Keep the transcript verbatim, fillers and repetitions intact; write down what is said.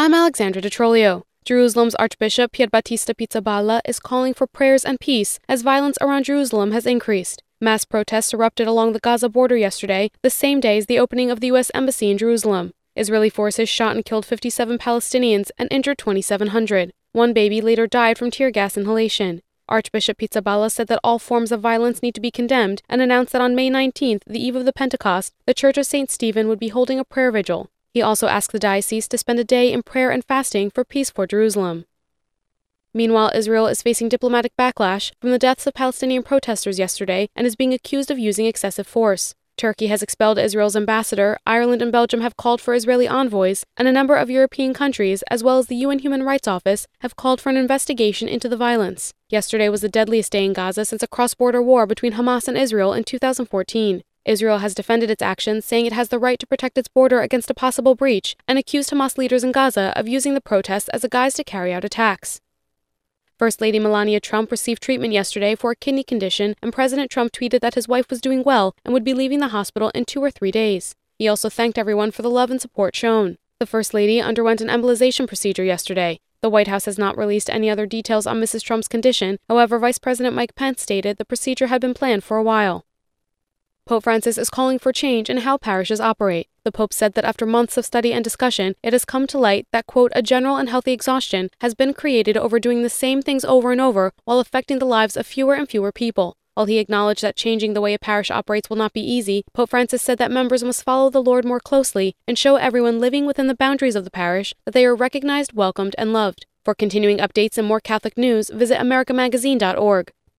I'm Alexandra DeTrolio. Jerusalem's Archbishop Pierbattista Pizzaballa is calling for prayers and peace as violence around Jerusalem has increased. Mass protests erupted along the Gaza border yesterday, the same day as the opening of the U S Embassy in Jerusalem. Israeli forces shot and killed fifty-seven Palestinians and injured twenty-seven hundred. One baby later died from tear gas inhalation. Archbishop Pizzaballa said that all forms of violence need to be condemned and announced that on May nineteenth, the eve of the Pentecost, the Church of Saint Stephen would be holding a prayer vigil. He also asked the diocese to spend a day in prayer and fasting for peace for Jerusalem. Meanwhile, Israel is facing diplomatic backlash from the deaths of Palestinian protesters yesterday and is being accused of using excessive force. Turkey has expelled Israel's ambassador, Ireland and Belgium have called for Israeli envoys, and a number of European countries, as well as the U N Human Rights Office, have called for an investigation into the violence. Yesterday was the deadliest day in Gaza since a cross-border war between Hamas and Israel in two thousand fourteen. Israel has defended its actions, saying it has the right to protect its border against a possible breach, and accused Hamas leaders in Gaza of using the protests as a guise to carry out attacks. First Lady Melania Trump received treatment yesterday for a kidney condition, and President Trump tweeted that his wife was doing well and would be leaving the hospital in two or three days. He also thanked everyone for the love and support shown. The First Lady underwent an embolization procedure yesterday. The White House has not released any other details on Missus Trump's condition. However, Vice President Mike Pence stated the procedure had been planned for a while. Pope Francis is calling for change in how parishes operate. The Pope said that after months of study and discussion, it has come to light that, quote, a general and healthy exhaustion has been created over doing the same things over and over while affecting the lives of fewer and fewer people. While he acknowledged that changing the way a parish operates will not be easy, Pope Francis said that members must follow the Lord more closely and show everyone living within the boundaries of the parish that they are recognized, welcomed, and loved. For continuing updates and more Catholic news, visit America Magazine dot org.